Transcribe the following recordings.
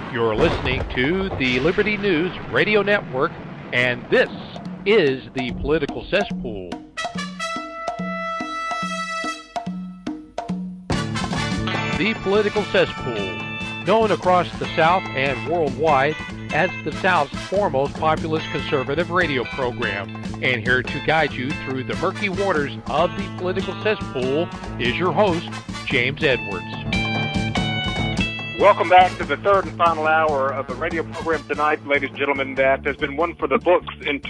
You're listening to the Liberty News Radio Network, and this is the Political Cesspool. The Political Cesspool, known across the South and worldwide as the South's foremost populist conservative radio program. And here to guide you through the murky waters of the Political Cesspool is your host, James Edwards. Welcome back to the third and final hour of the radio program tonight, ladies and gentlemen, that has been one for the books in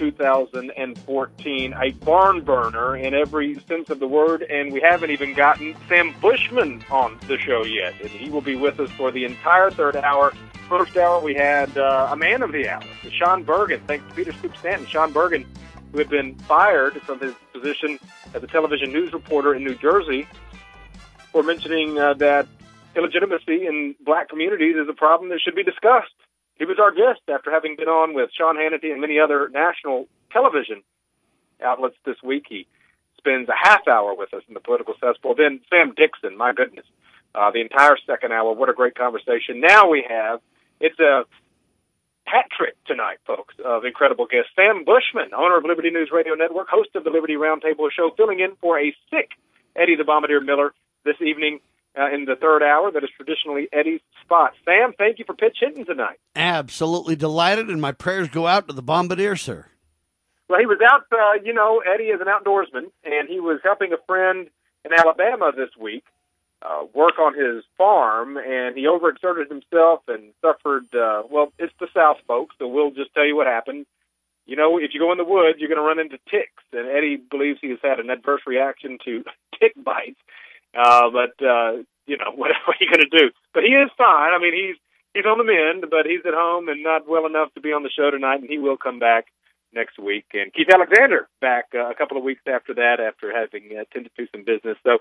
2014, a barn burner in every sense of the word, and we haven't even gotten Sam Bushman on the show yet, and he will be with us for the entire third hour. First hour, we had a man of the hour, Sean Bergen, thanks to Peter Scoop Stanton. Sean Bergen, who had been fired from his position as a television news reporter in New Jersey for mentioning that illegitimacy in black communities is a problem that should be discussed. He was our guest after having been on with Sean Hannity and many other national television outlets this week. He spends a half hour with us in the Political Cesspool. Then Sam Dixon, my goodness, the entire second hour. What a great conversation. Now it's a hat trick tonight, folks, of incredible guests. Sam Bushman, owner of Liberty News Radio Network, host of the Liberty Roundtable show, filling in for a sick Eddie the Bombardier Miller this evening. In the third hour, that is traditionally Eddie's spot. Sam, thank you for pitch hitting tonight. Absolutely delighted, and my prayers go out to the Bombardier, sir. Well, he was out, Eddie is an outdoorsman, and he was helping a friend in Alabama this week work on his farm, and he overexerted himself and suffered, it's the South, folks, so we'll just tell you what happened. You know, if you go in the woods, you're going to run into ticks, and Eddie believes he has had an adverse reaction to tick bites. What are you going to do? But he is fine. I mean, he's on the mend, but he's at home and not well enough to be on the show tonight, and he will come back next week. And Keith Alexander back a couple of weeks after that, after having tended to some business. So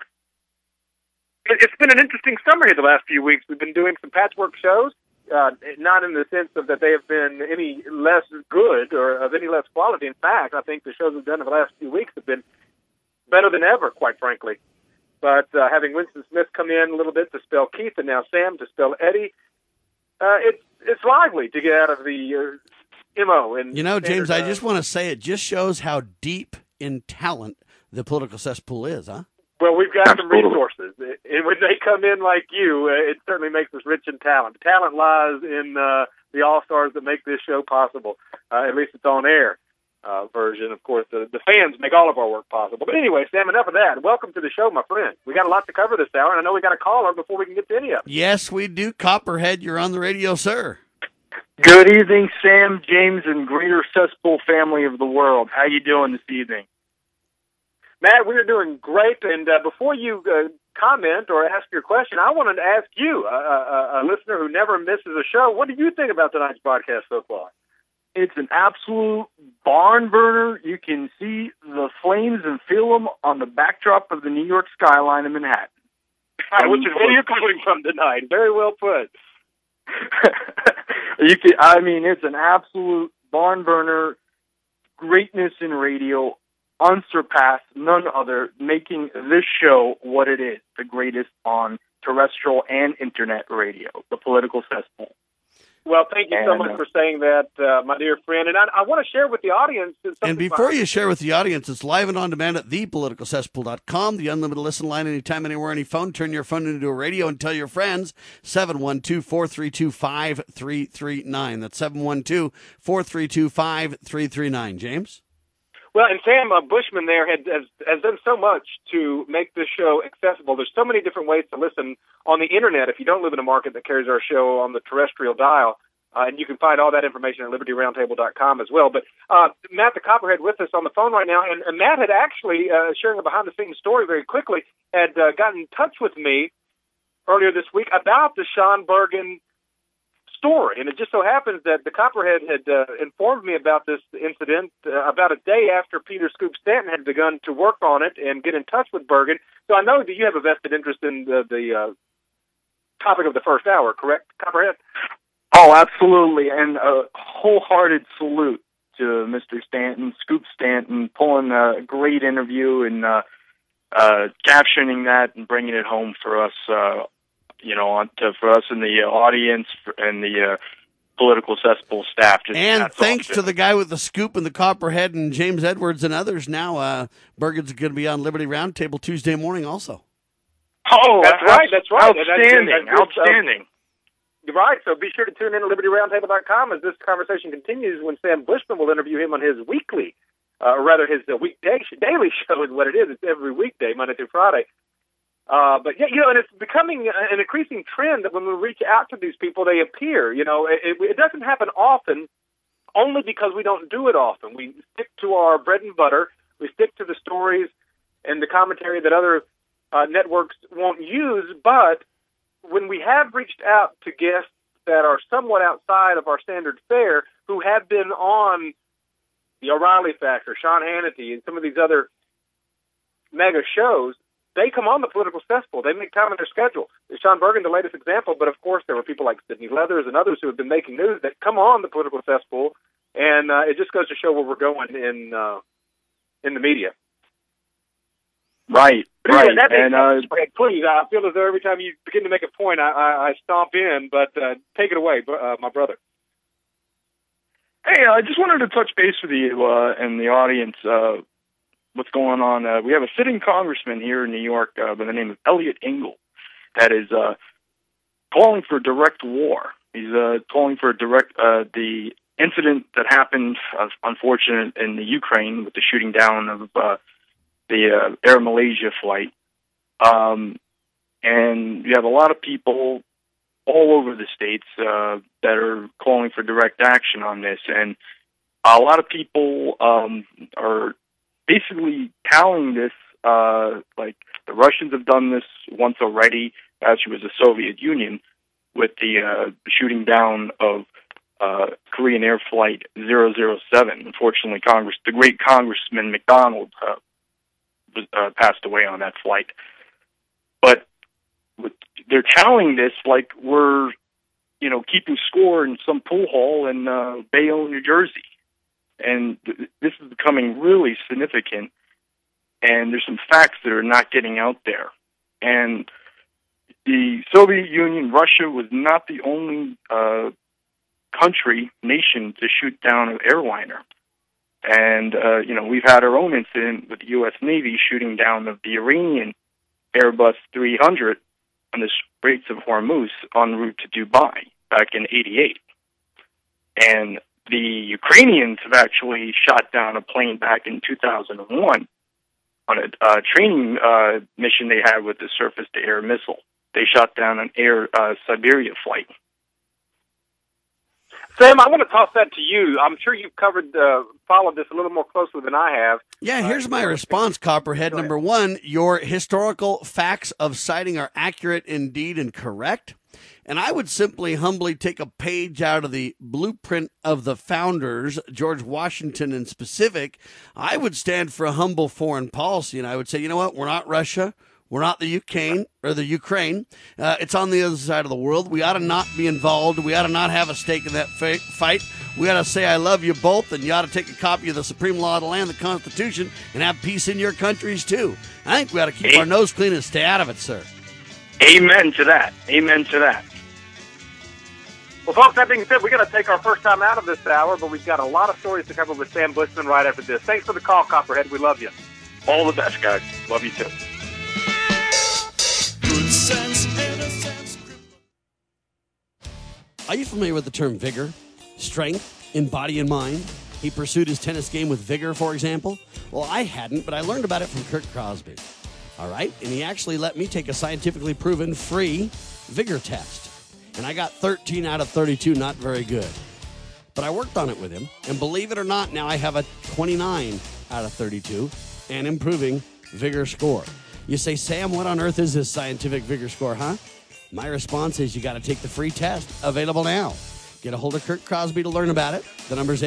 it's been an interesting summer here the last few weeks. We've been doing some patchwork shows, not in the sense of that they have been any less good or of any less quality. In fact, I think the shows we've done in the last few weeks have been better than ever, quite frankly. But having Winston Smith come in a little bit to spell Keith and now Sam to spell Eddie, it's lively to get out of the MO. And James, I just want to say it just shows how deep in talent the Political Cesspool is, huh? Well, we've got some resources. And when they come in like you, it certainly makes us rich in talent. The talent lies in the all-stars that make this show possible. At least it's on air. Version. Of course, the fans make all of our work possible. But anyway, Sam, enough of that. Welcome to the show, my friend. We got a lot to cover this hour, and I know we got a caller before we can get to any of it. Yes, we do. Copperhead, you're on the radio, sir. Good evening, Sam, James, and greater Cesspool family of the world. How you doing this evening? Matt, we are doing great, and before you comment or ask your question, I wanted to ask you, a listener who never misses a show, what do you think about tonight's broadcast so far? It's an absolute barn burner. You can see the flames and feel them on the backdrop of the New York skyline in Manhattan. Which is where you're coming from tonight. Very well put. It's an absolute barn burner. Greatness in radio, unsurpassed, none other, making this show what it is, the greatest on terrestrial and internet radio, the Political Cesspool. Well, thank you so much for saying that, my dear friend. And I want to share with the audience. And before you share with the audience, it's live and on demand at thepoliticalcesspool.com, the unlimited listen line anytime, anywhere, any phone. Turn your phone into a radio and tell your friends. 712-432-5339. That's 712-432-5339. James? Well, and Sam Bushman there has done so much to make this show accessible. There's so many different ways to listen on the Internet if you don't live in a market that carries our show on the terrestrial dial. And you can find all that information at libertyroundtable.com as well. But Matt the Copperhead with us on the phone right now. And Matt had actually, sharing a behind-the-scenes story very quickly, had gotten in touch with me earlier this week about the Sean Bergen story. And it just so happens that the Copperhead had informed me about this incident about a day after Peter Scoop Stanton had begun to work on it and get in touch with Bergen. So I know that you have a vested interest in the topic of the first hour, correct, Copperhead? Oh, absolutely. And a wholehearted salute to Mr. Stanton, Scoop Stanton, pulling a great interview and captioning that and bringing it home for us for us in the audience and the Political Cesspool staff. And thanks to the guy with the scoop and the Copperhead and James Edwards and others now, Bergen's going to be on Liberty Roundtable Tuesday morning also. Oh, that's right. Outstanding. Right, so be sure to tune in to LibertyRoundtable.com as this conversation continues when Sam Bushman will interview him on his weekly, his daily show is what it is. It's every weekday, Monday through Friday. But and it's becoming an increasing trend that when we reach out to these people, they appear. It doesn't happen often, only because we don't do it often. We stick to our bread and butter. We stick to the stories and the commentary that other networks won't use, but when we have reached out to guests that are somewhat outside of our standard fare, who have been on the O'Reilly Factor, Sean Hannity, and some of these other mega shows, they come on the Political Cesspool. They make time in their schedule. Sean Bergen, the latest example, but of course there were people like Sidney Leathers and others who have been making news that come on the Political Cesspool, and it just goes to show where we're going in the media. Right. And please, I feel as though every time you begin to make a point, I stomp in, but take it away, my brother. Hey, I just wanted to touch base with you and the audience. What's going on? We have a sitting congressman here in New York by the name of Eliot Engel that is calling for direct war. He's calling for the incident that happened, unfortunate, in the Ukraine with the shooting down of the Air Malaysia flight. And you have a lot of people all over the states that are calling for direct action on this. And a lot of people are basically telling this, like the Russians have done this once already, actually was the Soviet Union, with the shooting down of Korean Air Flight 007. Unfortunately, the great Congressman McDonald passed away on that flight. But they're telling this like we're, keeping score in some pool hall in Bayonne, New Jersey. And this is becoming really significant, and there's some facts that are not getting out there. And the Soviet Union, Russia, was not the only nation to shoot down an airliner. And, we've had our own incident with the U.S. Navy shooting down of the Iranian Airbus 300 on the Straits of Hormuz en route to Dubai back in '88. And the Ukrainians have actually shot down a plane back in 2001 on a training mission they had with the surface-to-air missile. They shot down an Air Siberia flight. Sam, I want to toss that to you. I'm sure you've followed this a little more closely than I have. Yeah, here's my response, Copperhead. Number one, your historical facts of citing are accurate indeed and correct. And I would simply humbly take a page out of the blueprint of the founders, George Washington in specific. I would stand for a humble foreign policy, and I would say, you know what, we're not Russia. We're not the Ukraine. It's on the other side of the world. We ought to not be involved. We ought to not have a stake in that fight. We ought to say, I love you both, and you ought to take a copy of the supreme law of the land, the Constitution, and have peace in your countries, too. I think we ought to keep our nose clean and stay out of it, sir. Amen to that. Amen to that. Well, folks, that being said, we're going to take our first time out of this hour, but we've got a lot of stories to cover with Sam Bushman right after this. Thanks for the call, Copperhead. We love you. All the best, guys. Love you, too. Are you familiar with the term vigor, strength in body and mind? He pursued his tennis game with vigor, for example. Well, I hadn't, but I learned about it from Kurt Crosby. All right? And he actually let me take a scientifically proven free vigor test. And I got 13 out of 32, not very good. But I worked on it with him, and believe it or not, now I have a 29 out of 32 and improving vigor score. You say, Sam, what on earth is this scientific vigor score, huh? My response is you got to take the free test, available now. Get a hold of Kurt Crosby to learn about it. The number's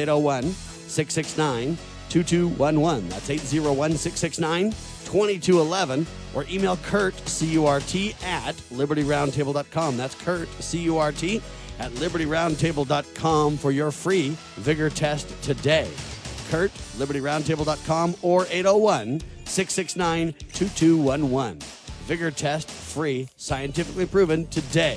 801-669-2211. That's 801-669-2211. Or email Kurt, C-U-R-T, at LibertyRoundtable.com. That's Kurt, C-U-R-T, at LibertyRoundtable.com for your free vigor test today. Kurt, LibertyRoundtable.com, or 801-669-2211. Vigor test, free, scientifically proven today.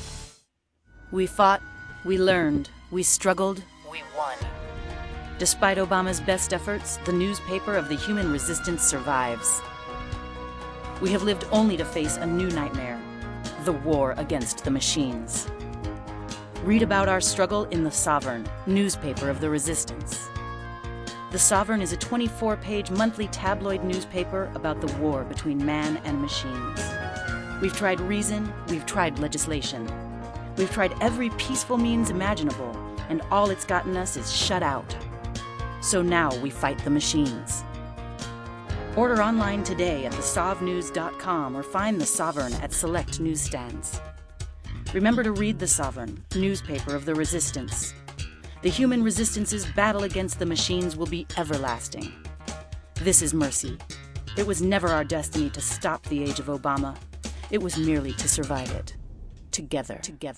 We fought, we learned, we struggled, we won. Despite Obama's best efforts, the newspaper of the human resistance survives. We have lived only to face a new nightmare, the war against the machines. Read about our struggle in The Sovereign, newspaper of the resistance. The Sovereign is a 24-page monthly tabloid newspaper about the war between man and machines. We've tried reason, we've tried legislation. We've tried every peaceful means imaginable, and all it's gotten us is shut out. So now we fight the machines. Order online today at thesovnews.com or find The Sovereign at select newsstands. Remember to read The Sovereign, newspaper of the resistance. The human resistance's battle against the machines will be everlasting. This is mercy. It was never our destiny to stop the age of Obama. It was merely to survive it. Together.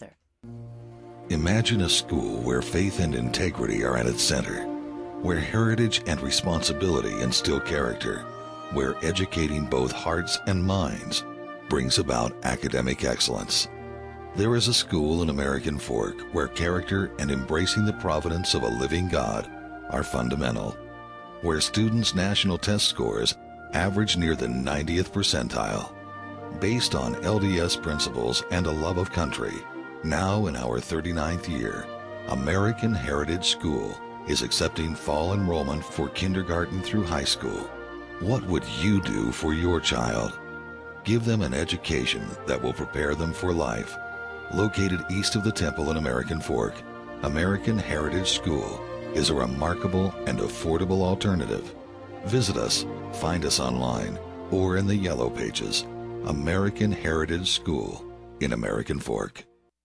Imagine a school where faith and integrity are at its center, where heritage and responsibility instill character, where educating both hearts and minds brings about academic excellence. There is a school in American Fork where character and embracing the providence of a living God are fundamental, where students' national test scores average near the 90th percentile. Based on LDS principles and a love of country, now in our 39th year, American Heritage School is accepting fall enrollment for kindergarten through high school. What would you do for your child? Give them an education that will prepare them for life. Located east of the Temple in American Fork, American Heritage School is a remarkable and affordable alternative. Visit us, find us online, or in the Yellow Pages. American Heritage School in American Fork.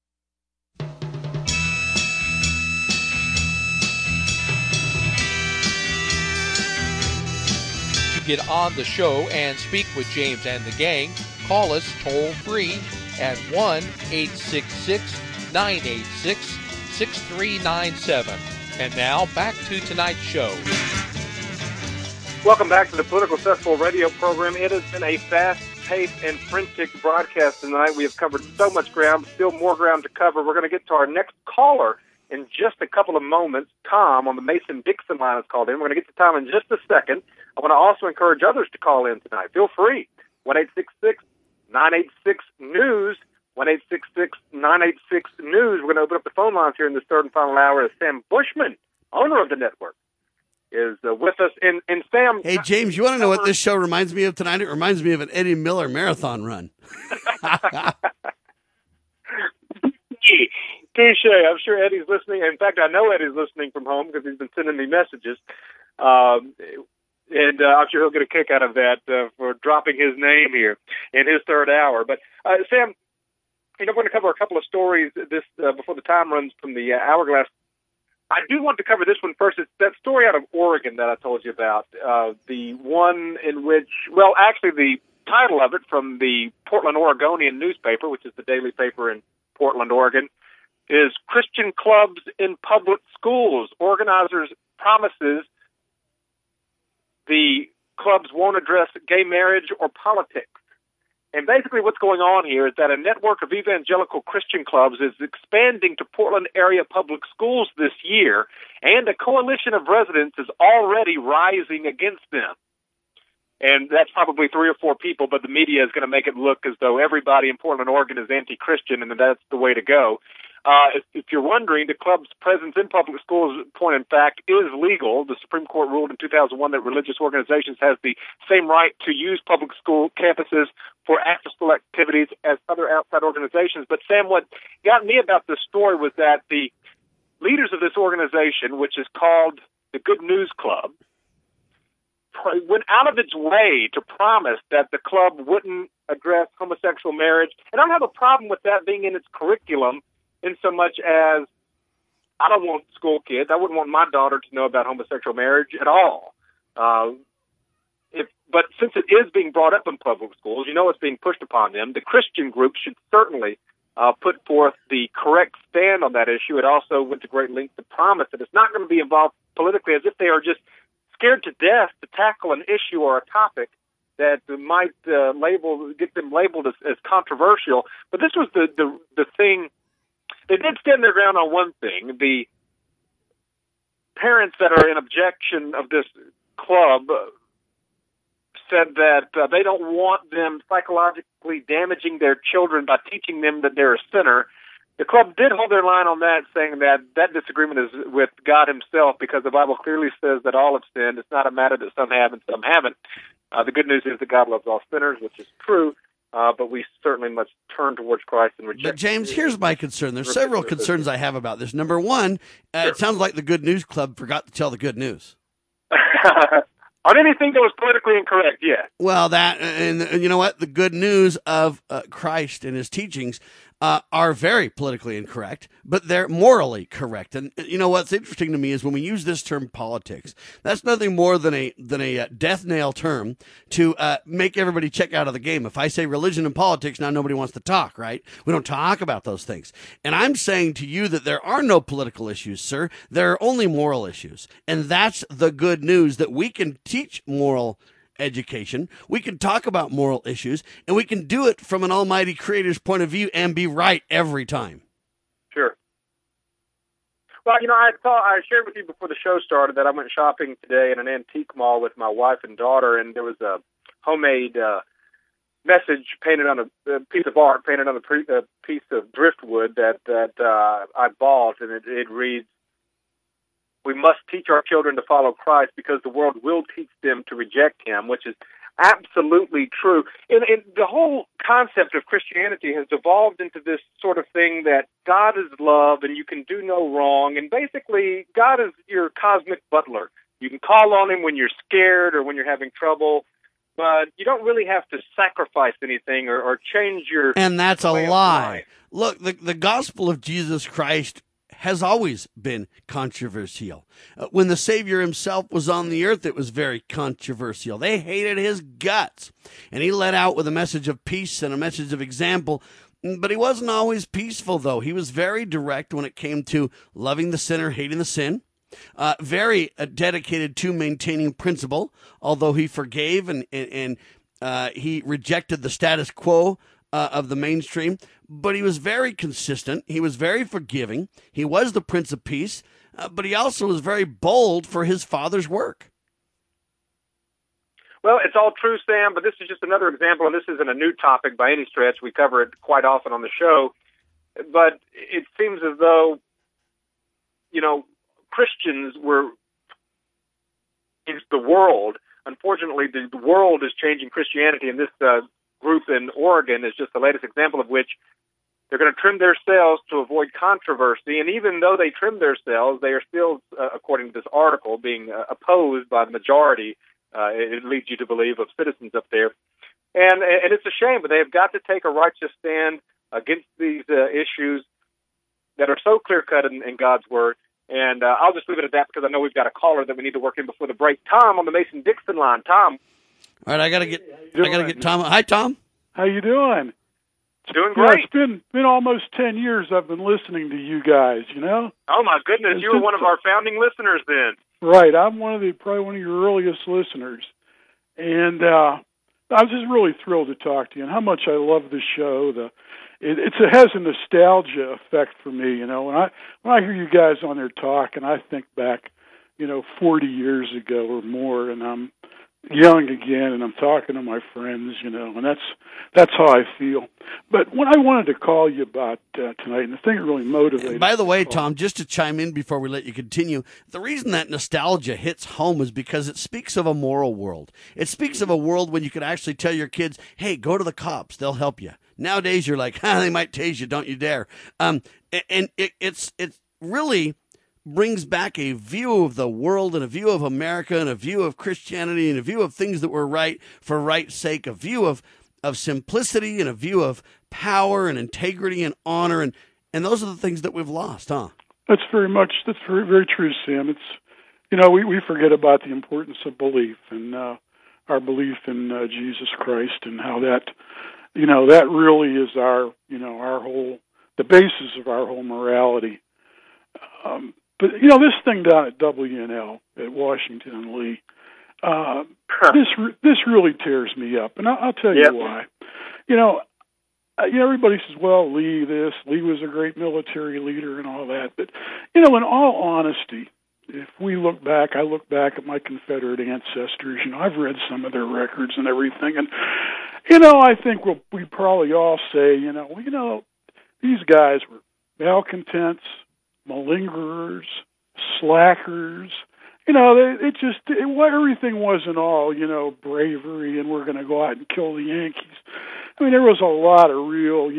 To get on the show and speak with James and the gang, call us toll free at 1-866-986-6397. And now, back to tonight's show. Welcome back to the Political Cesspool radio program. It has been a fast-paced and frantic broadcast tonight. We have covered so much ground, still more ground to cover. We're going to get to our next caller in just a couple of moments. Tom on the Mason-Dixon line has called in. We're going to get to Tom in just a second. I want to also encourage others to call in tonight. Feel free. 1-866-986-NEWS. 1-866-986-NEWS. We're going to open up the phone lines here in this third and final hour as Sam Bushman, owner of the network, is with us. And Sam... Hey, James, you want to know what this show reminds me of tonight? It reminds me of an Eddie Miller marathon run. Touche. I'm sure Eddie's listening. In fact, I know Eddie's listening from home because he's been sending me messages. And I'm sure he'll get a kick out of that for dropping his name here in his third hour. But, Sam, we're going to cover a couple of stories this before the time runs from the hourglass. I do want to cover this one first. It's that story out of Oregon that I told you about, the one in which, well, actually the title of it from the Portland Oregonian newspaper, which is the daily paper in Portland, Oregon, is Christian Clubs in Public Schools. Organizers promises the clubs won't address gay marriage or politics. And basically what's going on here is that a network of evangelical Christian clubs is expanding to Portland area public schools this year, and a coalition of residents is already rising against them. And that's probably 3 or 4 people, but the media is going to make it look as though everybody in Portland, Oregon is anti-Christian, and that's the way to go. If you're wondering, the club's presence in public schools, point in fact, is legal. The Supreme Court ruled in 2001 that religious organizations have the same right to use public school campuses for after-school activities as other outside organizations. But, Sam, what got me about this story was that the leaders of this organization, which is called the Good News Club, went out of its way to promise that the club wouldn't address homosexual marriage. And I don't have a problem with that being in its curriculum, in so much as I don't want school kids. I wouldn't want my daughter to know about homosexual marriage at all. But since it is being brought up in public schools, it's being pushed upon them, the Christian group should certainly put forth the correct stand on that issue. It also went to great lengths to promise that it's not going to be involved politically, as if they are just scared to death to tackle an issue or a topic that might get them labeled as controversial. But this was the thing. They did stand their ground on one thing. The parents that are in objection of this club said that they don't want them psychologically damaging their children by teaching them that they're a sinner. The club did hold their line on that, saying that disagreement is with God himself, because the Bible clearly says that all have sinned. It's not a matter that some have and some haven't. The good news is that God loves all sinners, which is true, but we certainly must turn towards Christ and reject. But James, here's my concern. There's several concerns I have about this. Number one, It sounds like the Good News Club forgot to tell the good news. On anything that was politically incorrect, yeah. Well, and you know what? The good news of Christ and his teachings are very politically incorrect, but they're morally correct. And you know what's interesting to me is when we use this term politics, that's nothing more than a death nail term to make everybody check out of the game. If I say religion and politics, now nobody wants to talk, right? We don't talk about those things. And I'm saying to you that there are no political issues, sir. There are only moral issues. And that's the good news, that we can teach moral education, we can talk about moral issues, and we can do it from an almighty creator's point of view and be right every time. Sure. Well, I shared with you before the show started that I went shopping today in an antique mall with my wife and daughter, and there was a homemade message painted on a piece of art, painted on a piece of driftwood that I bought, and it reads, "We must teach our children to follow Christ because the world will teach them to reject him," which is absolutely true. And the whole concept of Christianity has evolved into this sort of thing that God is love and you can do no wrong. And basically, God is your cosmic butler. You can call on him when you're scared or when you're having trouble, but you don't really have to sacrifice anything or change your... And that's a lie. Look, the gospel of Jesus Christ has always been controversial. When the Savior himself was on the earth, it was very controversial. They hated his guts. And he let out with a message of peace and a message of example. But he wasn't always peaceful, though. He was very direct when it came to loving the sinner, hating the sin. Very dedicated to maintaining principle, although he forgave and he rejected the status quo of the mainstream, but he was very consistent. He was very forgiving. He was the Prince of Peace, but he also was very bold for his Father's work. Well, it's all true, Sam, but this is just another example, and this isn't a new topic by any stretch. We cover it quite often on the show, but it seems as though, Christians were against the world. Unfortunately, the world is changing Christianity, and this group in Oregon is just the latest example of which they're going to trim their sails to avoid controversy. And even though they trim their sails, they are still, according to this article, being opposed by the majority, it leads you to believe, of citizens up there. And it's a shame, but they have got to take a righteous stand against these issues that are so clear-cut in God's Word. And I'll just leave it at that because I know we've got a caller that we need to work in before the break. Tom on the Mason-Dixon line. Tom. All right, I gotta get Tom. Hi, Tom. How you doing? Doing great. Yeah, it's been almost 10 years I've been listening to you guys. Oh my goodness, you were one of our founding listeners then. Right, I'm probably one of your earliest listeners, and I was just really thrilled to talk to you and how much I love the show. It has a nostalgia effect for me. When I hear you guys on there talk, and I think back, 40 years ago or more, and I'm young again, and I'm talking to my friends, and that's how I feel. But what I wanted to call you about tonight, and the thing that really motivated... And by the way, Tom, just to chime in before we let you continue, the reason that nostalgia hits home is because it speaks of a moral world. It speaks of a world when you could actually tell your kids, hey, go to the cops, they'll help you. Nowadays, you're like, they might tase you, don't you dare. And it really brings back a view of the world and a view of America and a view of Christianity and a view of things that were right for right's sake, a view of simplicity and a view of power and integrity and honor. And those are the things that we've lost, huh? That's very, very true, Sam. It's, we forget about the importance of belief and our belief in Jesus Christ and how that, that really is our the basis of our whole morality. But, this thing down at WNL, at Washington and Lee, This really tears me up, and I'll tell you why. Everybody says, well, Lee was a great military leader and all that. But, in all honesty, if we look back, I look back at my Confederate ancestors. I've read some of their records and everything. And, I think we probably all say, these guys were malcontents, malingerers, slackers. Everything wasn't all, bravery and we're going to go out and kill the Yankees. I mean, there was a lot of real,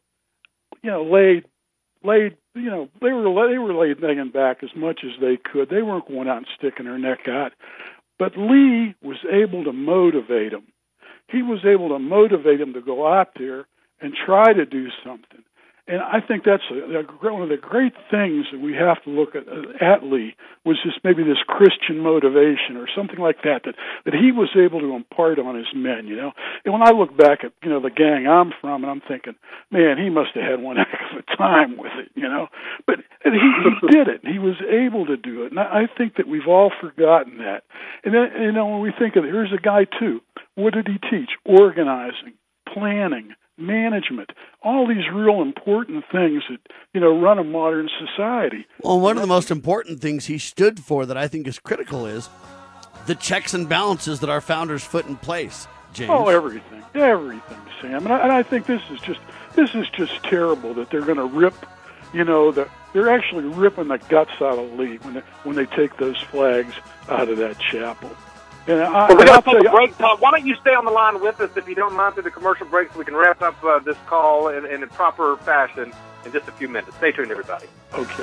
they were laying back as much as they could. They weren't going out and sticking their neck out. But Lee was able to motivate them. He was able to motivate them to go out there and try to do something. And I think that's one of the great things that we have to look at Lee was just maybe this Christian motivation or something like that he was able to impart on his men, And when I look back at, the gang I'm from, and I'm thinking, man, he must have had one heck of a time with it, But he did it. He was able to do it. And I think that we've all forgotten that. And then, when we think of it, here's a guy, too. What did he teach? Organizing, planning, management, all these real important things that, run a modern society. Well, one of the most important things he stood for that I think is critical is the checks and balances that our founders put in place, James. Oh, everything, Sam. And I think this is just terrible that they're going to rip, they're actually ripping the guts out of Lee when they take those flags out of that chapel. We got to take a break, Tom. Why don't you stay on the line with us, if you don't mind, through the commercial break, so we can wrap up this call in a proper fashion in just a few minutes. Stay tuned, everybody. Okay.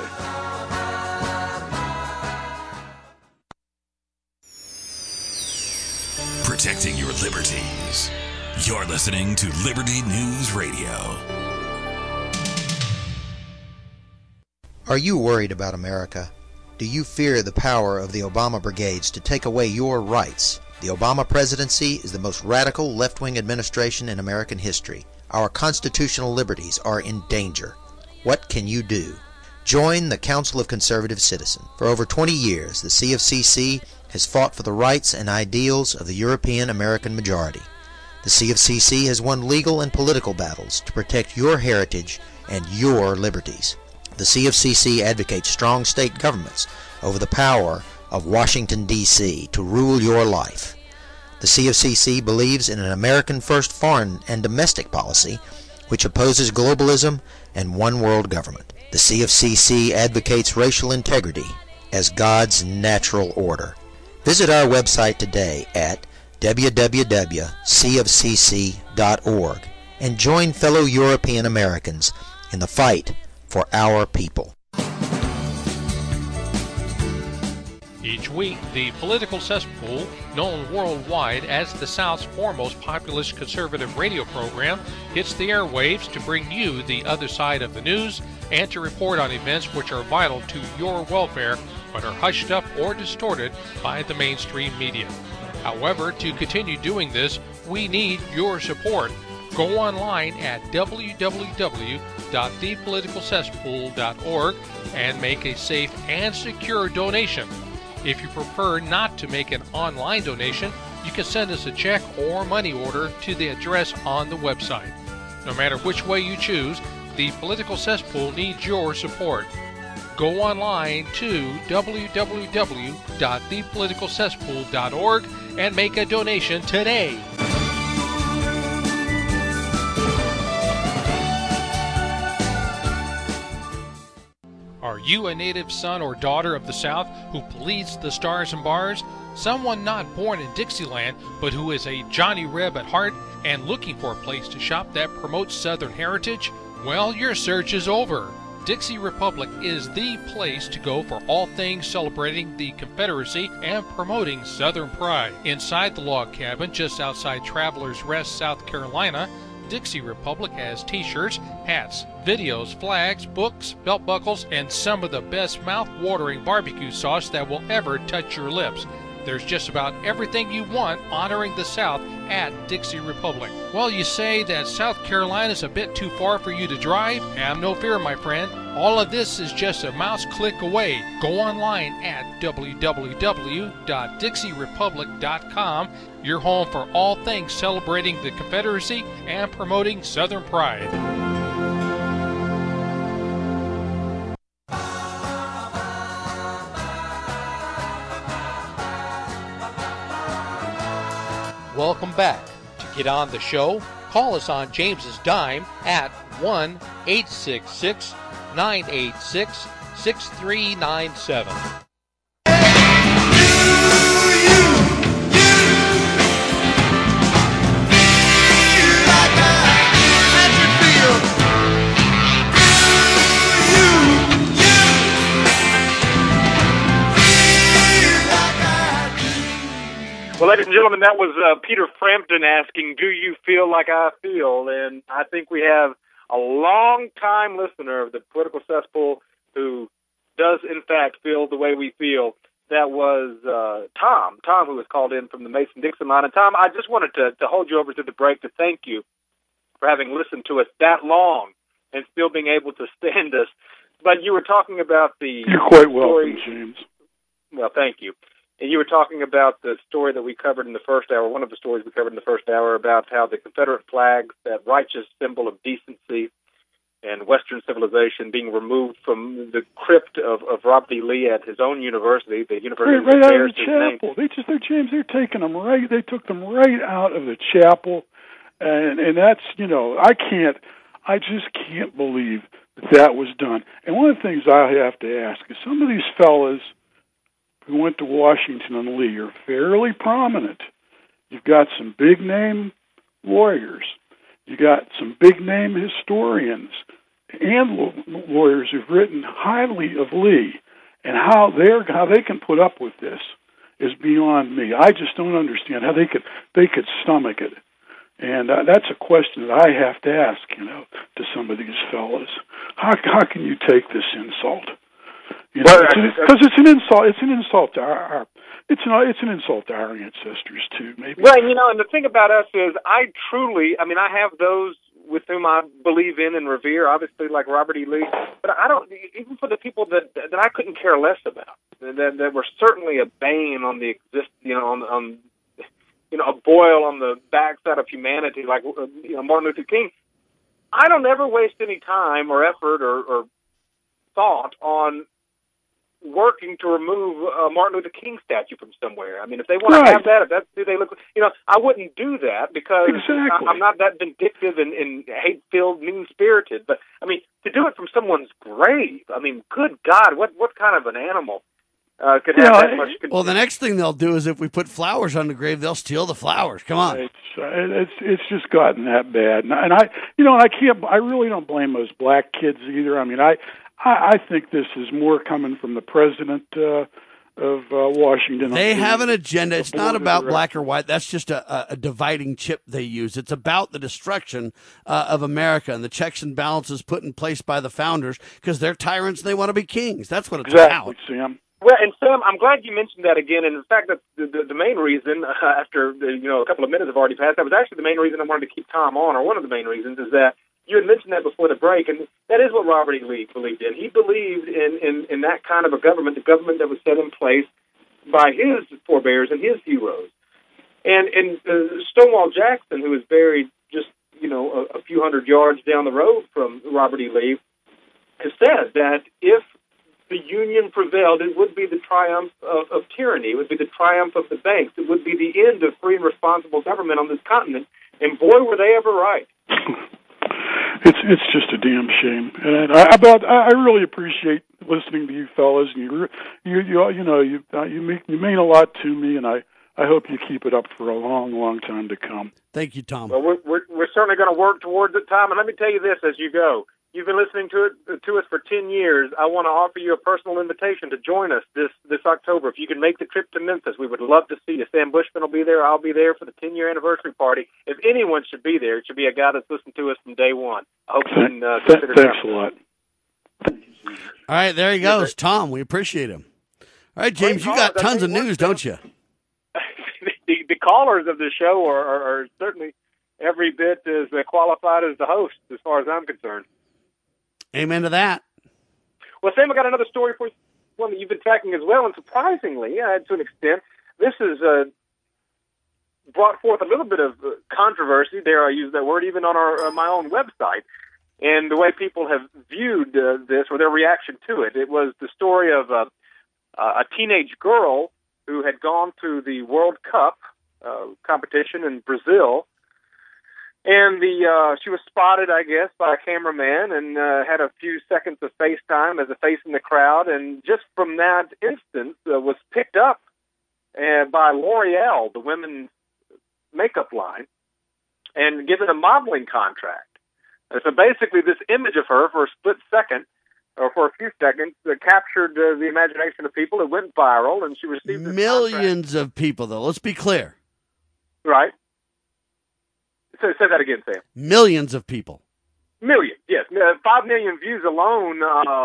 Protecting your liberties. You're listening to Liberty News Radio. Are you worried about America? Do you fear the power of the Obama brigades to take away your rights? The Obama presidency is the most radical left-wing administration in American history. Our constitutional liberties are in danger. What can you do? Join the Council of Conservative Citizens. For over 20 years, the CFCC has fought for the rights and ideals of the European American majority. The CFCC has won legal and political battles to protect your heritage and your liberties. The CFCC advocates strong state governments over the power of Washington, D.C. to rule your life. The CFCC believes in an American-first foreign and domestic policy which opposes globalism and one-world government. The CFCC advocates racial integrity as God's natural order. Visit our website today at www.cfcc.org and join fellow European Americans in the fight for our people. Each week, the Political Cesspool, known worldwide as the South's foremost populist conservative radio program, hits the airwaves to bring you the other side of the news and to report on events which are vital to your welfare but are hushed up or distorted by the mainstream media. However, to continue doing this, we need your support. Go online at www.thepoliticalcesspool.org and make a safe and secure donation. If you prefer not to make an online donation, you can send us a check or money order to the address on the website. No matter which way you choose, the Political Cesspool needs your support. Go online to www.thepoliticalcesspool.org and make a donation today. Are you a native son or daughter of the South who bleeds the stars and bars? Someone not born in Dixieland, but who is a Johnny Reb at heart and looking for a place to shop that promotes Southern heritage? Well, your search is over. Dixie Republic is the place to go for all things celebrating the Confederacy and promoting Southern pride. Inside the log cabin just outside Travelers Rest, South Carolina, Dixie Republic has t-shirts, hats, videos, flags, books, belt buckles, and some of the best mouth-watering barbecue sauce that will ever touch your lips. There's just about everything you want honoring the South at Dixie Republic. Well, you say that South Carolina's a bit too far for you to drive? Have no fear, my friend. All of this is just a mouse click away. Go online at www.dixierepublic.com, your home for all things celebrating the Confederacy and promoting Southern pride. Welcome back. To get on the show, call us on James's dime at 1-866-986-6397. Well, ladies and gentlemen, that was Peter Frampton asking, do you feel like I feel? And I think we have a long-time listener of the Political Cesspool who does, in fact, feel the way we feel. That was Tom, who was called in from the Mason-Dixon line. And, Tom, I just wanted to hold you over to the break to thank you for having listened to us that long and still being able to stand us. But you were talking about the You're quite welcome, James. Well, thank you. And you were talking about the story that we covered in the first hour, one of the stories we covered in the first hour, about how the Confederate flags, that righteous symbol of decency and Western civilization, being removed from the crypt of Robert E. Lee at his own university, the University right of out of the Affairs, chapel. They're taking them right. They took them right out of the chapel, and that's, I just can't believe that was done. And one of the things I have to ask is, some of these fellas who went to Washington and Lee are fairly prominent. You've got some big-name lawyers. You got some big-name historians and lawyers who've written highly of Lee, and how they can put up with this is beyond me. I just don't understand how they could stomach it. And that's a question that I have to ask, to some of these fellas. How can you take this insult? Because it's an insult. It's an insult to our. It's an insult to our ancestors too. Maybe. Well, and the thing about us is, I have those with whom I believe in and revere, obviously, like Robert E. Lee. But I don't. Even for the people that I couldn't care less about, that were certainly a bane on the on a boil on the backside of humanity, like Martin Luther King. I don't ever waste any time or effort or thought on working to remove a Martin Luther King statue from somewhere. I mean, if they want to have that, if that's who they look, I wouldn't do that because I'm not that vindictive and hate-filled, mean-spirited. But I mean, to do it from someone's grave, I mean, good God, what kind of an animal could have that much contempt? Well, the next thing they'll do is, if we put flowers on the grave, they'll steal the flowers. Come on. It's just gotten that bad, and I can't. I really don't blame those black kids either. I mean, I think this is more coming from the president of Washington. They have an agenda. It's not about black or white. That's just a dividing chip they use. It's about the destruction of America and the checks and balances put in place by the founders, because they're tyrants and they want to be kings. That's what it's about. Sam. Well, and Sam, I'm glad you mentioned that again. And in fact, that's the main reason, after a couple of minutes have already passed, that was actually the main reason I wanted to keep Tom on, or one of the main reasons, is that you had mentioned that before the break, and that is what Robert E. Lee believed in. He believed in that kind of a government, the government that was set in place by his forebears and his heroes. And Stonewall Jackson, who was buried just a few hundred yards down the road from Robert E. Lee, has said that if the Union prevailed, it would be the triumph of tyranny. It would be the triumph of the banks. It would be the end of free and responsible government on this continent. And boy, were they ever right. It's just a damn shame, and I really appreciate listening to you fellas. And you mean a lot to me, and I hope you keep it up for a long, long time to come. Thank you, Tom. Well, we're certainly going to work towards it, Tom. And let me tell you this as you go. You've been listening to us for 10 years. I want to offer you a personal invitation to join us this October. If you can make the trip to Memphis, we would love to see you. Sam Bushman will be there. I'll be there for the 10-year anniversary party. If anyone should be there, it should be a guy that's listened to us from day one. I hope you can consider that. Thanks a lot. All right, there he goes, Tom. We appreciate him. All right, James, you got tons of news, don't you? The callers of the show are certainly every bit as qualified as the host, as far as I'm concerned. Amen to that. Well, Sam, I got another story for you, one that you've been tracking as well, and surprisingly, to an extent, this has brought forth a little bit of controversy, dare I use that word, even on my own website, and the way people have viewed this or their reaction to it. It was the story of a teenage girl who had gone to the World Cup competition in Brazil, and she was spotted, I guess, by a cameraman and had a few seconds of FaceTime as a face in the crowd, and just from that instance was picked up by L'Oreal, the women's makeup line, and given a modeling contract. And so basically this image of her for a split second, or for a few seconds, captured the imagination of people. It went viral, and she received this millions of people, though. Let's be clear. Right. So say that again, Sam. Millions of people. Millions, yes. 5 million views alone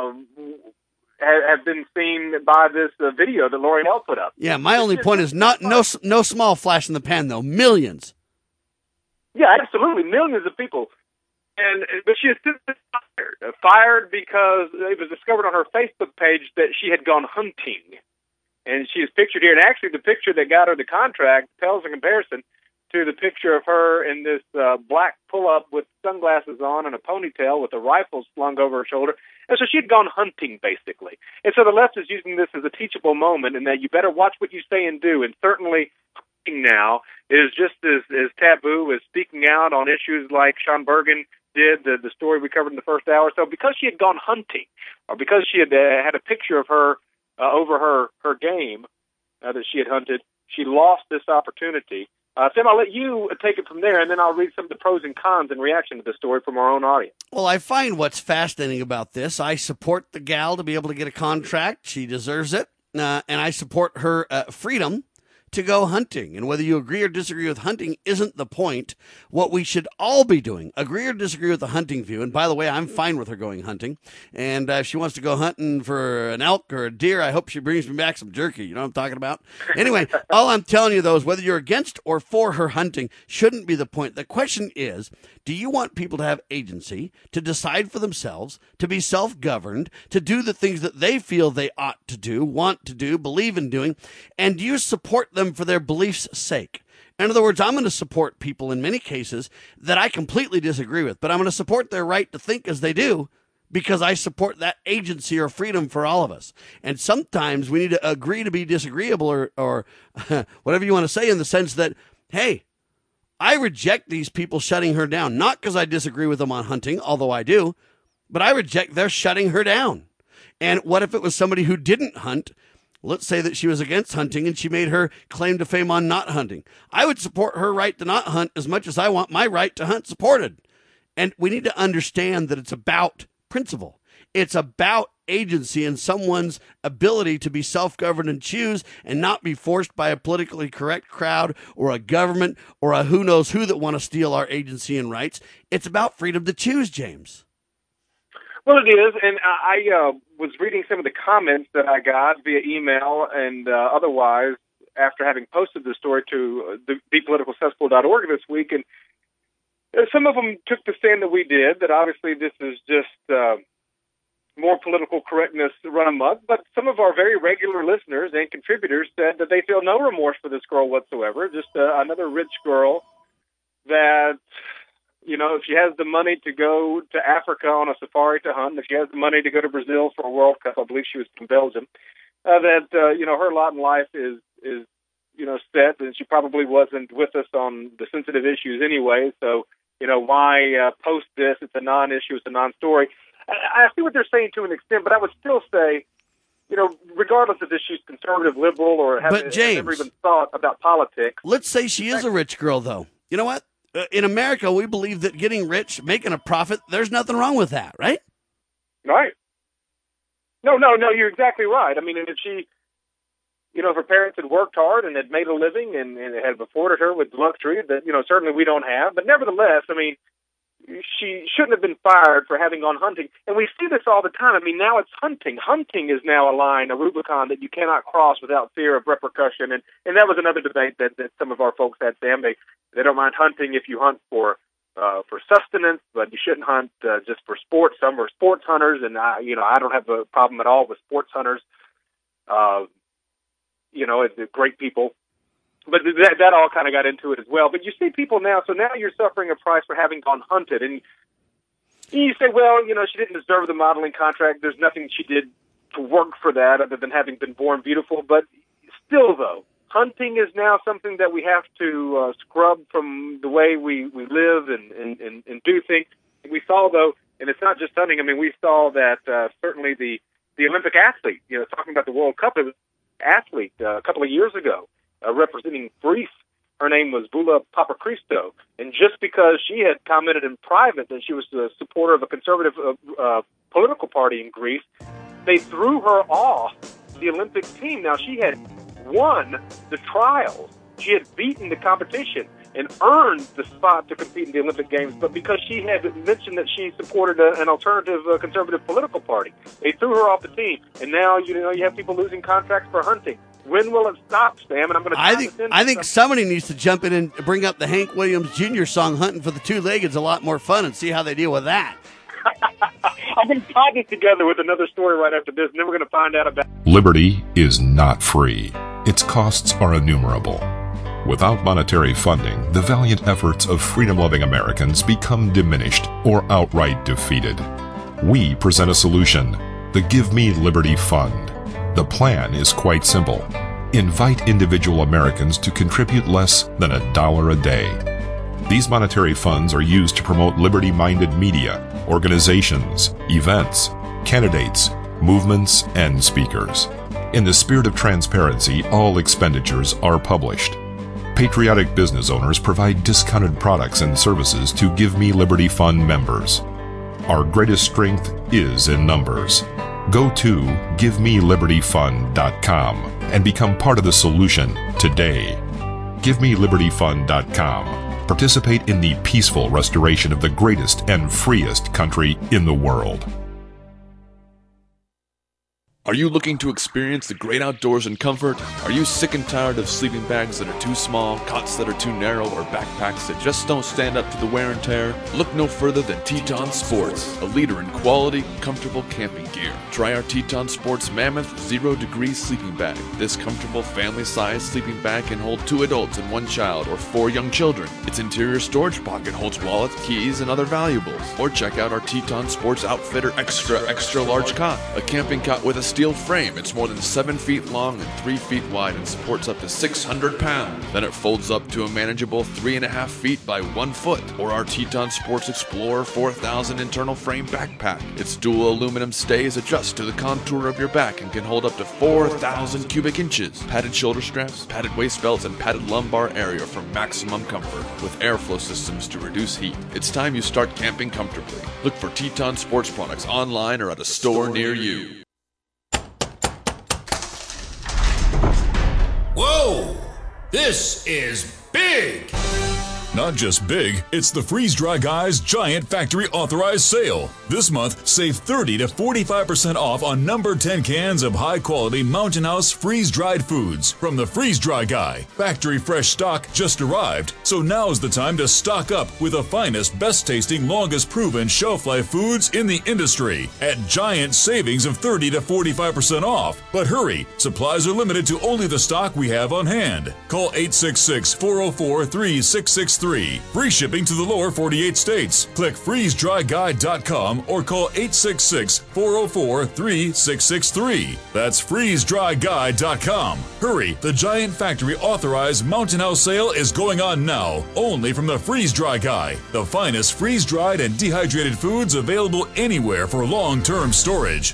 have been seen by this video that L'Oreal put up. Yeah, my only point is no small flash in the pan, though. Millions. Yeah, absolutely. Millions of people. But she has since been fired because it was discovered on her Facebook page that she had gone hunting. And she is pictured here. And actually, the picture that got her the contract pales in comparison to the picture of her in this black pull-up with sunglasses on and a ponytail with a rifle slung over her shoulder. And so she had gone hunting, basically. And so the left is using this as a teachable moment in that you better watch what you say and do. And certainly hunting now is just as taboo as speaking out on issues like Sean Bergen did, the story we covered in the first hour. So because she had gone hunting, or because she had had a picture of her over her game that she had hunted, she lost this opportunity. Tim, I'll let you take it from there, and then I'll read some of the pros and cons in reaction to the story from our own audience. Well, I find what's fascinating about this, I support the gal to be able to get a contract. She deserves it, and I support her freedom to go hunting. And whether you agree or disagree with hunting isn't the point. What we should all be doing, agree or disagree with the hunting view. And by the way, I'm fine with her going hunting. And if she wants to go hunting for an elk or a deer, I hope she brings me back some jerky. You know what I'm talking about? Anyway, all I'm telling you, though, is whether you're against or for her hunting shouldn't be the point. The question is, do you want people to have agency, to decide for themselves, to be self-governed, to do the things that they feel they ought to do, want to do, believe in doing, and do you support them for their beliefs' sake? In other words, I'm going to support people in many cases that I completely disagree with, but I'm going to support their right to think as they do because I support that agency or freedom for all of us. And sometimes we need to agree to be disagreeable or whatever you want to say, in the sense that, hey, I reject these people shutting her down, not because I disagree with them on hunting, although I do, but I reject their shutting her down. And what if it was somebody who didn't hunt? Let's say that she was against hunting and she made her claim to fame on not hunting. I would support her right to not hunt as much as I want my right to hunt supported. And we need to understand that it's about principle. It's about agency and someone's ability to be self-governed and choose and not be forced by a politically correct crowd or a government or a who knows who that want to steal our agency and rights. It's about freedom to choose, James. Well, it is, and I was reading some of the comments that I got via email and otherwise after having posted the story to thepoliticalcesspool.org this week, and some of them took the stand that we did, that obviously this is just more political correctness run amok, but some of our very regular listeners and contributors said that they feel no remorse for this girl whatsoever, just another rich girl that, you know, if she has the money to go to Africa on a safari to hunt, if she has the money to go to Brazil for a World Cup, I believe she was from Belgium, that, you know, her lot in life is, you know, set, and she probably wasn't with us on the sensitive issues anyway, so, you know, why post this? It's a non-issue, it's a non-story. I see what they're saying to an extent, but I would still say, you know, regardless of if she's conservative, liberal, or has never even thought about politics. Let's say she is a rich girl, though. You know what? In America, we believe that getting rich, making a profit, there's nothing wrong with that, right? Right. No, you're exactly right. I mean, if she, you know, if her parents had worked hard and had made a living and had afforded her with luxury that, you know, certainly we don't have, but nevertheless, I mean, she shouldn't have been fired for having gone hunting. And we see this all the time. I mean, now it's hunting. Hunting is now a line, a Rubicon that you cannot cross without fear of repercussion. And that was another debate that some of our folks had, Sam. They don't mind hunting if you hunt for for sustenance, but you shouldn't hunt just for sport. Some are sports hunters, and I don't have a problem at all with sports hunters. It's great people. But that all kind of got into it as well. But you see people now, so now you're suffering a price for having gone hunted. And you say, well, she didn't deserve the modeling contract. There's nothing she did to work for that other than having been born beautiful. But still, though, hunting is now something that we have to scrub from the way we live and do things. We saw, though, and it's not just hunting. I mean, we saw that certainly the Olympic athlete, talking about the World Cup, it was an athlete a couple of years ago representing Greece. Her name was Voula Papachristou. And just because she had commented in private that she was a supporter of a conservative political party in Greece, they threw her off the Olympic team. Now, she had won the trials. She had beaten the competition and earned the spot to compete in the Olympic Games, but because she had mentioned that she supported an alternative conservative political party, they threw her off the team. And now, you have people losing contracts for hunting. When will it stop, Sam? And I'm going to. I think somebody needs to jump in and bring up the Hank Williams Jr. song "Hunting for the Two-Legged's" a lot more fun, and see how they deal with that. I'm going to tie this together with another story right after this, and then we're going to find out about. Liberty is not free. Its costs are innumerable. Without monetary funding, the valiant efforts of freedom-loving Americans become diminished or outright defeated. We present a solution: the Give Me Liberty Fund. The plan is quite simple. Invite individual Americans to contribute less than $1 a day. These monetary funds are used to promote liberty-minded media, organizations, events, candidates, movements, and speakers. In the spirit of transparency, all expenditures are published. Patriotic business owners provide discounted products and services to Give Me Liberty Fund members. Our greatest strength is in numbers. Go to GiveMeLibertyFund.com and become part of the solution today. GiveMeLibertyFund.com. Participate in the peaceful restoration of the greatest and freest country in the world. Are you looking to experience the great outdoors in comfort? Are you sick and tired of sleeping bags that are too small, cots that are too narrow, or backpacks that just don't stand up to the wear and tear? Look no further than Teton Sports, a leader in quality, comfortable camping gear. Try our Teton Sports Mammoth 0 Degree Sleeping Bag. This comfortable family-sized sleeping bag can hold 2 adults and 1 child, or 4 young children. Its interior storage pocket holds wallets, keys, and other valuables. Or check out our Teton Sports Outfitter Extra Large Cot, a camping cot with a steel frame. It's more than 7 feet long and 3 feet wide and supports up to 600 pounds. Then it folds up to a manageable 3.5 feet by 1 foot. Or our Teton Sports Explorer 4000 internal frame backpack. Its dual aluminum stays adjust to the contour of your back and can hold up to 4,000 cubic inches. Padded shoulder straps, padded waist belts, and padded lumbar area for maximum comfort, with airflow systems to reduce heat. It's time you start camping comfortably. Look for Teton Sports products online or at a store near you. Whoa! This is big! Not just big, it's the Freeze Dry Guy's Giant Factory Authorized Sale. This month, save 30 to 45% off on number 10 cans of high-quality Mountain House freeze-dried foods from the Freeze Dry Guy. Factory fresh stock just arrived, so now's the time to stock up with the finest, best-tasting, longest-proven shelf-life foods in the industry at giant savings of 30 to 45% off. But hurry, supplies are limited to only the stock we have on hand. Call 866-404-3663. Free shipping to the lower 48 states. Click freezedryguy.com or call 866-404-3663. That's freezedryguy.com. Hurry, the Giant Factory Authorized Mountain House sale is going on now, only from the Freeze Dry Guy, the finest freeze-dried and dehydrated foods available anywhere for long-term storage.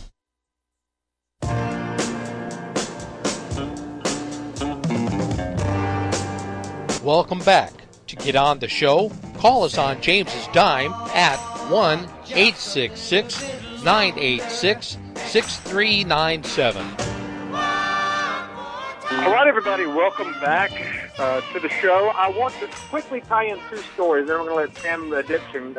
Welcome back. To get on the show, call us on James's Dime at 1-866-986-6397. All right, everybody, welcome back to the show. I want to quickly tie in 2 stories. Then we're going to let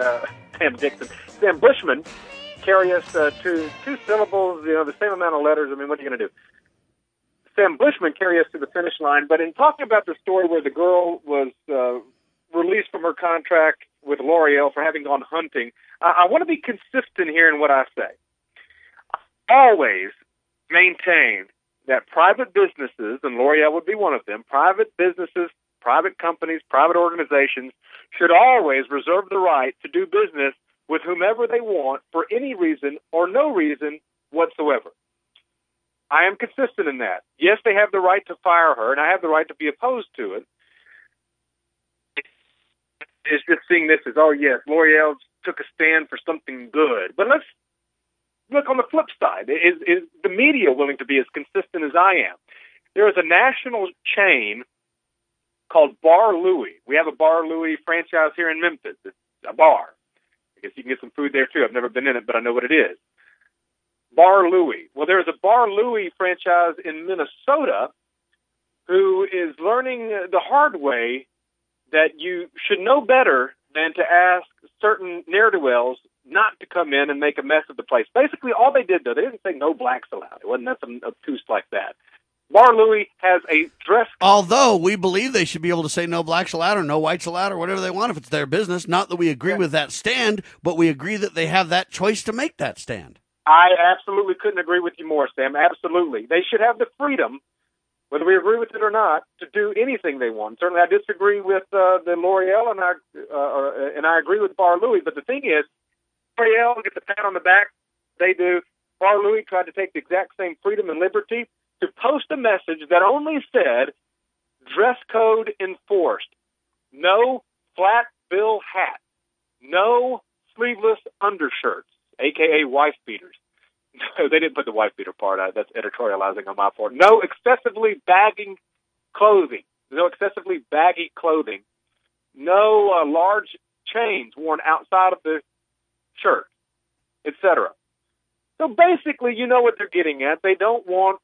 Sam Bushman carry us to 2 syllables, the same amount of letters. I mean, what are you going to do? Sam Bushman carry us to the finish line. But in talking about the story where the girl was released from her contract with L'Oreal for having gone hunting. I want to be consistent here in what I say. I always maintain that private businesses, and L'Oreal would be one of them, private businesses, private companies, private organizations should always reserve the right to do business with whomever they want for any reason or no reason whatsoever. I am consistent in that. Yes, they have the right to fire her, and I have the right to be opposed to it. It's just seeing this as, oh, yes, L'Oreal took a stand for something good. But let's look on the flip side. Is the media willing to be as consistent as I am? There is a national chain called Bar Louie. We have a Bar Louie franchise here in Memphis. It's a bar. I guess you can get some food there, too. I've never been in it, but I know what it is. Bar Louie. Well, there's a Bar Louie franchise in Minnesota who is learning the hard way that you should know better than to ask certain ne'er-do-wells not to come in and make a mess of the place. Basically, all they did, though, they didn't say no blacks allowed. It wasn't nothing obtuse like that. Bar Louie has a dress code. Although we believe they should be able to say no blacks allowed or no whites allowed or whatever they want if it's their business. Not that we agree with that stand, but we agree that they have that choice to make that stand. I absolutely couldn't agree with you more, Sam. Absolutely. They should have the freedom, whether we agree with it or not, to do anything they want. Certainly I disagree with the L'Oreal, and I agree with Bar Louie. But the thing is, L'Oreal gets a pat on the back. They do. Bar Louie tried to take the exact same freedom and liberty to post a message that only said, dress code enforced. No flat bill hat. No sleeveless undershirts, a.k.a. wife beaters. No, they didn't put the wife beater part out. That's editorializing on my part. No excessively bagging clothing. No excessively baggy clothing. No large chains worn outside of the shirt, etc. So basically, you know what they're getting at. They don't want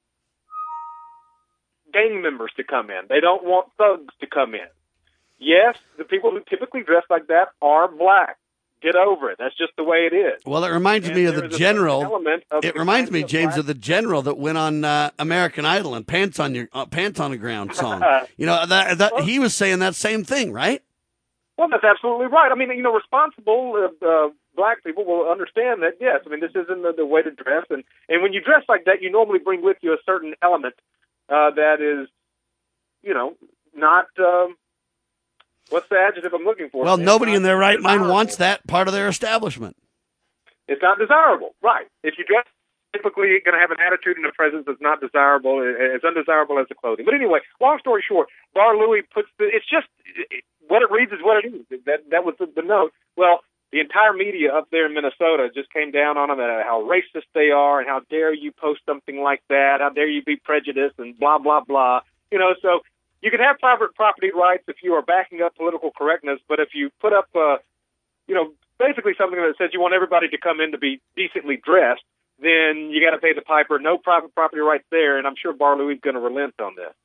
gang members to come in. They don't want thugs to come in. Yes, the people who typically dress like that are black. Get over it. That's just the way it is. Well, it reminds me of the general. It reminds me, James, of the general that went on American Idol and Pants on the Ground song. You know, that he was saying that same thing, right? Well, that's absolutely right. I mean, you know, responsible black people will understand that, yes, I mean, this isn't the way to dress. And when you dress like that, you normally bring with you a certain element that is, you know, not... what's the adjective I'm looking for? Well, nobody in their right mind wants that part of their establishment. It's not desirable, right. If you dress, typically you're going to have an attitude and a presence that's not desirable, as undesirable as the clothing. But anyway, long story short, Bar Louie puts it's just, what it reads is what it is. That was the note. Well, the entire media up there in Minnesota just came down on them and how racist they are and how dare you post something like that, how dare you be prejudiced and blah, blah, blah. You know, so you can have private property rights if you are backing up political correctness, but if you put up, you know, basically something that says you want everybody to come in to be decently dressed, then you got to pay the piper. No private property rights there, and I'm sure Bar Louie's going to relent on this.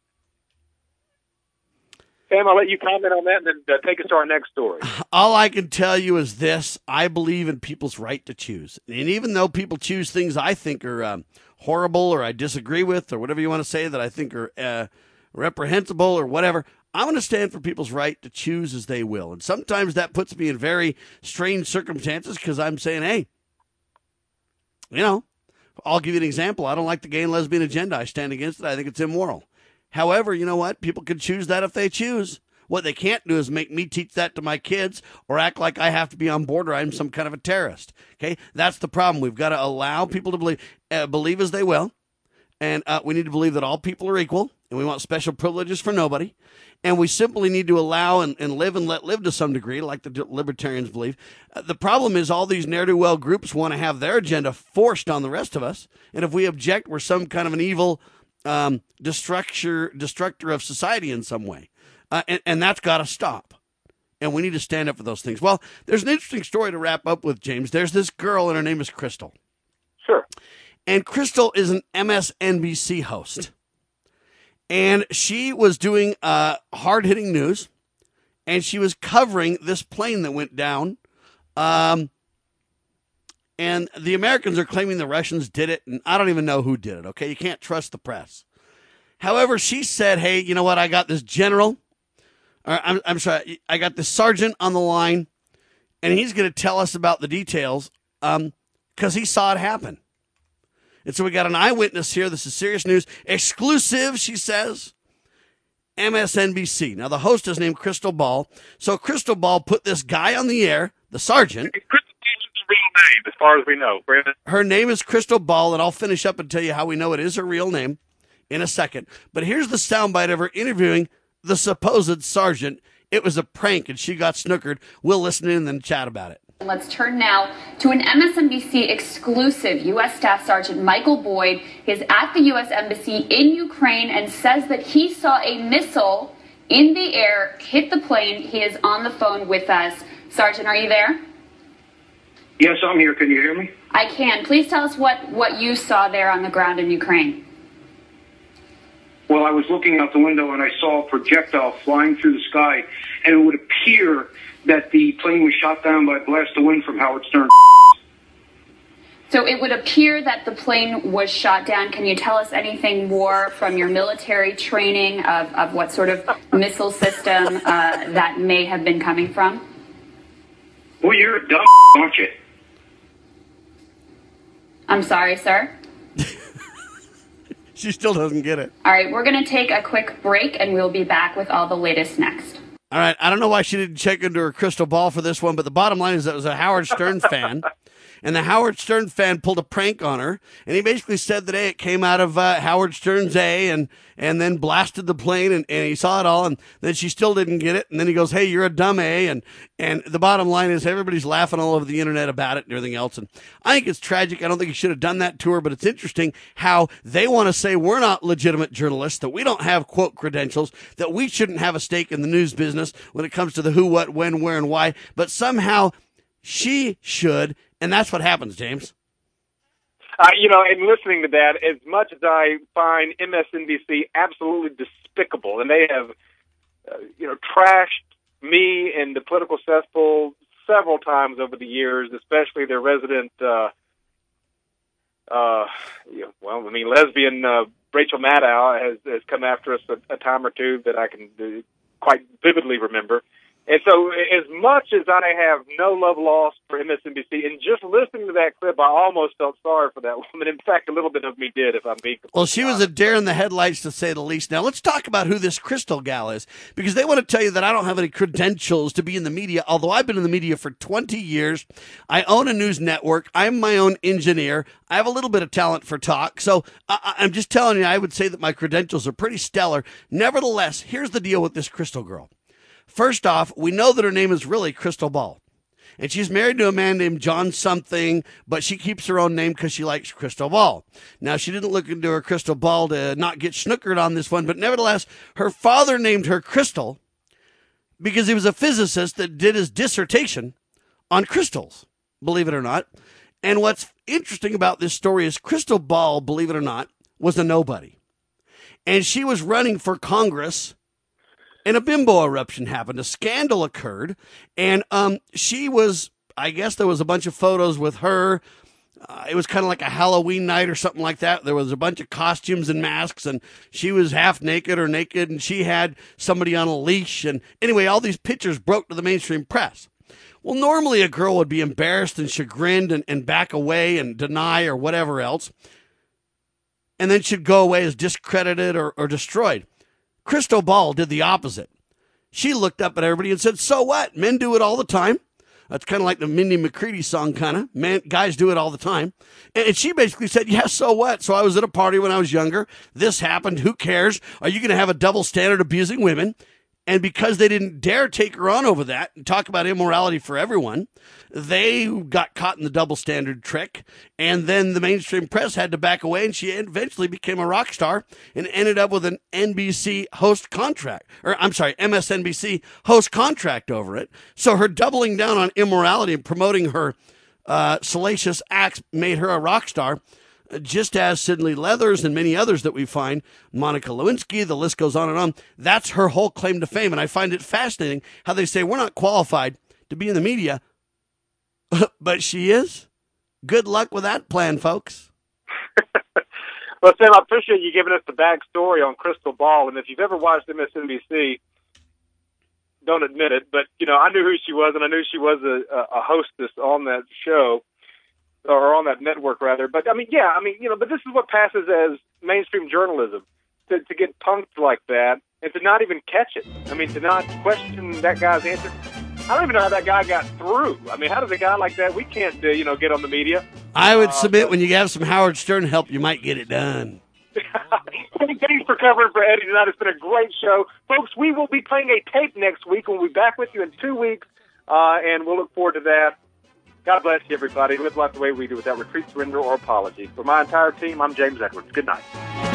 Sam, I'll let you comment on that and then take us to our next story. All I can tell you is this. I believe in people's right to choose. And even though people choose things I think are horrible or I disagree with or whatever you want to say that I think are reprehensible or whatever, I'm going to stand for people's right to choose as they will. And sometimes that puts me in very strange circumstances because I'm saying, hey, you know, I'll give you an example. I don't like the gay and lesbian agenda. I stand against it. I think it's immoral. However, you know what? People can choose that if they choose. What they can't do is make me teach that to my kids or act like I have to be on board or I'm some kind of a terrorist. Okay? That's the problem. We've got to allow people to believe as they will. And we need to believe that all people are equal, and we want special privileges for nobody. And we simply need to allow and live and let live to some degree, like the libertarians believe. The problem is all these ne'er-do-well groups want to have their agenda forced on the rest of us. And if we object, we're some kind of an evil destructor of society in some way. And that's got to stop. And we need to stand up for those things. Well, there's an interesting story to wrap up with, James. There's this girl, and her name is Crystal. Sure. And Crystal is an MSNBC host. And she was doing hard-hitting news, and she was covering this plane that went down. And the Americans are claiming the Russians did it, and I don't even know who did it, okay? You can't trust the press. However, she said, hey, you know what? I got this general. I'm sorry, I got this sergeant on the line, and he's going to tell us about the details because he saw it happen. And so we got an eyewitness here. This is serious news. Exclusive, she says. MSNBC. Now, the host is named Crystal Ball. So Crystal Ball put this guy on the air, the sergeant. Crystal Ball is the real name, as far as we know, Brandon. Her name is Crystal Ball, and I'll finish up and tell you how we know it is her real name in a second. But here's the soundbite of her interviewing the supposed sergeant. It was a prank, and she got snookered. We'll listen in and then chat about it. Let's turn now to an MSNBC exclusive. U.S. Staff Sergeant Michael Boyd is at the U.S. Embassy in Ukraine and says that he saw a missile in the air hit the plane. He is on the phone with us. Sergeant, are you there? Yes, I'm here. Can you hear me? I can. Please tell us what you saw there on the ground in Ukraine. Well, I was looking out the window and I saw a projectile flying through the sky, and it would appear that the plane was shot down by a blast of wind from Howard Stern. So it would appear that the plane was shot down. Can you tell us anything more from your military training of what sort of missile system that may have been coming from? Well, you're a dumb, aren't you? I'm sorry, sir. She still doesn't get it. All right, we're going to take a quick break, and we'll be back with all the latest next. All right, I don't know why she didn't check into her crystal ball for this one, but the bottom line is that it was a Howard Stern fan. And the Howard Stern fan pulled a prank on her, and he basically said that it came out of Howard Stern's A and then blasted the plane, and he saw it all, and then she still didn't get it. And then he goes, hey, you're a dumb A. And the bottom line is everybody's laughing all over the internet about it and everything else. And I think it's tragic. I don't think he should have done that to her, but it's interesting how they want to say we're not legitimate journalists, that we don't have, quote, credentials, that we shouldn't have a stake in the news business when it comes to the who, what, when, where, and why. But somehow she should. And that's what happens, James. In listening to that, as much as I find MSNBC absolutely despicable, and they have, trashed me and the political cesspool several times over the years, especially their resident, lesbian Rachel Maddow has come after us a time or two that I can quite vividly remember. And so as much as I have no love lost for MSNBC, and just listening to that clip, I almost felt sorry for that woman. In fact, a little bit of me did, if I'm being completely Well, she was a deer in the headlights, to say the least. Now, let's talk about who this Crystal gal is, because they want to tell you that I don't have any credentials to be in the media, although I've been in the media for 20 years. I own a news network. I'm my own engineer. I have a little bit of talent for talk. So I'm just telling you, I would say that my credentials are pretty stellar. Nevertheless, here's the deal with this Crystal girl. First off, we know that her name is really Crystal Ball. And she's married to a man named John something, but she keeps her own name because she likes Crystal Ball. Now, she didn't look into her crystal ball to not get snookered on this one, but nevertheless, her father named her Crystal because he was a physicist that did his dissertation on crystals, believe it or not. And what's interesting about this story is Crystal Ball, believe it or not, was a nobody. And she was running for Congress, and a bimbo eruption happened. A scandal occurred, and she was, I guess there was a bunch of photos with her. It was kind of like a Halloween night or something like that. There was a bunch of costumes and masks, and she was half naked or naked, and she had somebody on a leash. And anyway, all these pictures broke to the mainstream press. Well, normally a girl would be embarrassed and chagrined and back away and deny or whatever else, and then she'd go away as discredited or destroyed. Crystal Ball did the opposite. She looked up at everybody and said, so what? Men do it all the time. That's kind of like the Mindy McCready song, kind of. Man, guys do it all the time. And she basically said, yeah, so what? So I was at a party when I was younger. This happened. Who cares? Are you going to have a double standard abusing women? And because they didn't dare take her on over that and talk about immorality for everyone, they got caught in the double standard trick. And then the mainstream press had to back away, and she eventually became a rock star and ended up with an NBC host contract, MSNBC host contract over it. So her doubling down on immorality and promoting her salacious acts made her a rock star. Just as Sidney Leathers and many others that we find, Monica Lewinsky, the list goes on and on. That's her whole claim to fame. And I find it fascinating how they say we're not qualified to be in the media, but she is. Good luck with that plan, folks. Well, Sam, I appreciate you giving us the backstory on Crystal Ball. And if you've ever watched MSNBC, don't admit it, but, I knew who she was, and I knew she was a hostess on that show, or on that network, rather. But, but this is what passes as mainstream journalism, to get punked like that, and to not even catch it. To not question that guy's answer. I don't even know how that guy got through. How does a guy like that, we can't, get on the media. I would submit when you have some Howard Stern help, you might get it done. Thanks for covering for Eddie tonight. It's been a great show. Folks, we will be playing a tape next week. We'll be back with you in 2 weeks, and we'll look forward to that. God bless you, everybody. Live life the way we do, without retreat, surrender, or apology. For my entire team, I'm James Edwards. Good night.